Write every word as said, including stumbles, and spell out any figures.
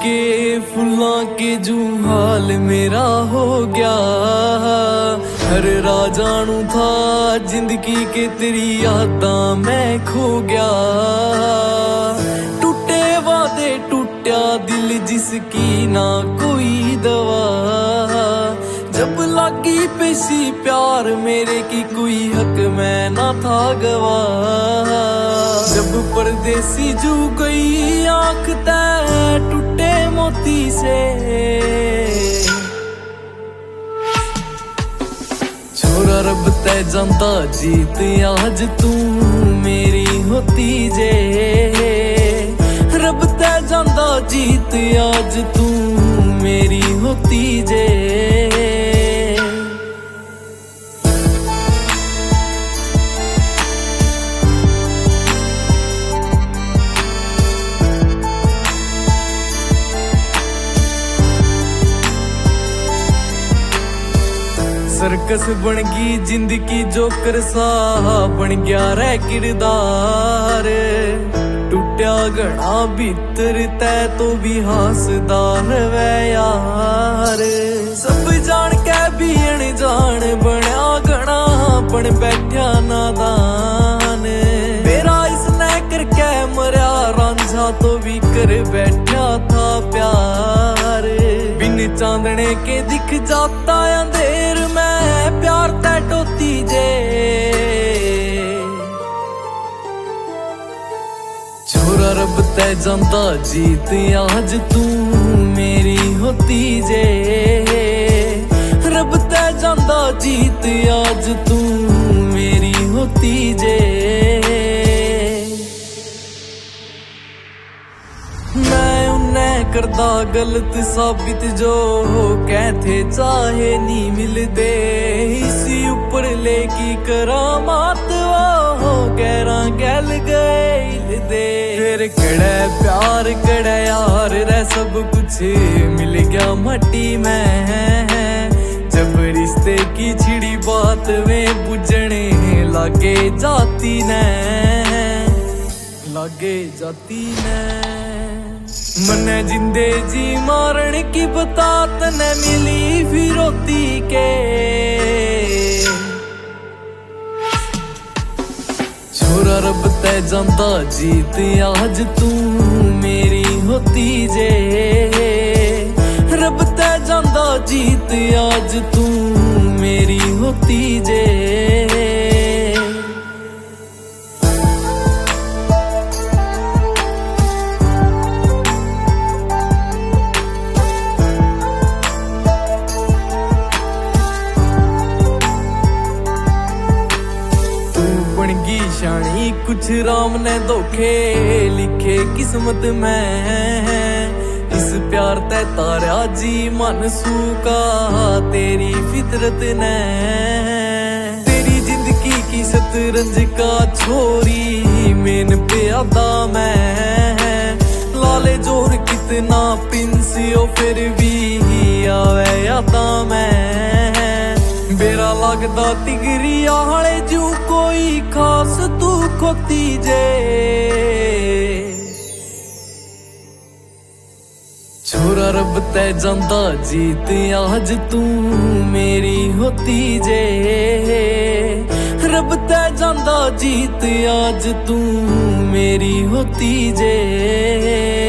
के फूलों के जू हाल मेरा हो गया। हर राजानू था जिंदगी के तेरी यादां मैं खो गया। टूटे वादे टूटा दिल जिसकी ना कोई दवा। जब लागी पेशी प्यार मेरे की कोई हक मैं ना था गवा। जब परदेसी जू गई आंख तै टूटे मोती से। छोरा रब तै जानता जीत आज तू मेरी होती जे। रब तै जानता जीत आज तू मेरी होती जे। सर्कस बन गई जिंदगी जोकर सा बन गया रे किरदार। टूटा घड़ा भीतर तै तो भी हासदार वे यार। सब जान के भी अनजान बनया घना बन बैठा नादान। मेरा इसने करके मरिया रांझा तो भी कर बैठा था प्यार। बिन चांदने के दिख जाता अंधेर मैं प्यार तै टोती जे। छोरा रब तै जानता जीत आज तू मेरी होती जे। रब तै जानता जीत आज तू मेरी होती जे। मैं उन्हें करदा गलत साबित जो कहते चाहे नहीं मिलते। इसी ऊपर लेकी करामात वो गैरा गैल गए दे। फिर कड़ा प्यार कड़ा यार रे सब कुछ मिल गया मट्टी में। जब रिश्ते की छिड़ी बात में बुझने लागे जाती ने लागे जाती ने। मने जिंदे जी मारन की बतात न मिली फिरोती के। छोरा रब तै जानता जीत आज तू मेरी होती जे। रब तै जानता जीत आज तू मेरी होती जे। शानी कुछ राम ने धोखे लिखे किस्मत में। इस प्यार तै तारा जी मन सूका तेरी फितरत ने। तेरी जिंदगी की शतरंज का छोरी मेन पे आदा मैं। लाले जोर कितना पिंसियो फिर भी आवे आता मैं। बेरा लगदा तिगरी आले जू कोई खास तू खोती जे। छोरा रब तै जानता जीत आज तू मेरी होती जे। रब तै जानता जीत आज तू मेरी होती जे।